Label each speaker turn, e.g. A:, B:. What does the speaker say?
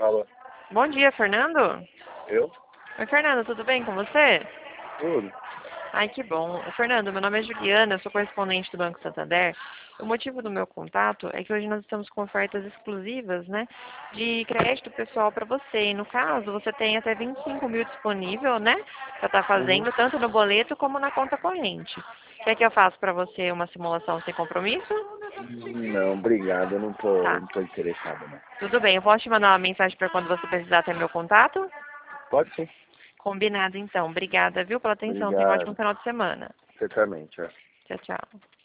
A: Alô,
B: Bom dia, Fernando.
A: eu?
B: Oi, Fernando, tudo bem com você?
A: Tudo.
B: Ai, que bom. Fernando, meu nome é Juliana, eu sou correspondente do Banco Santander. O motivo do meu contato é que hoje nós estamos com ofertas exclusivas, né, de crédito pessoal para você. E no caso, você tem até 25 mil disponível, né, para estar
A: Uhum.
B: fazendo tanto no boleto como na conta corrente. Quer que eu faça para você uma simulação sem compromisso?
A: Não, obrigado, eu não tô,
B: Tá.
A: não tô interessado, não.
B: Tudo bem, eu posso te mandar uma mensagem para quando você precisar ter meu contato?
A: Pode sim.
B: Combinado, então. Obrigada, viu, pela atenção. Tenha um ótimo
A: Obrigado.
B: final de semana.
A: Certamente, é.
B: Tchau, tchau.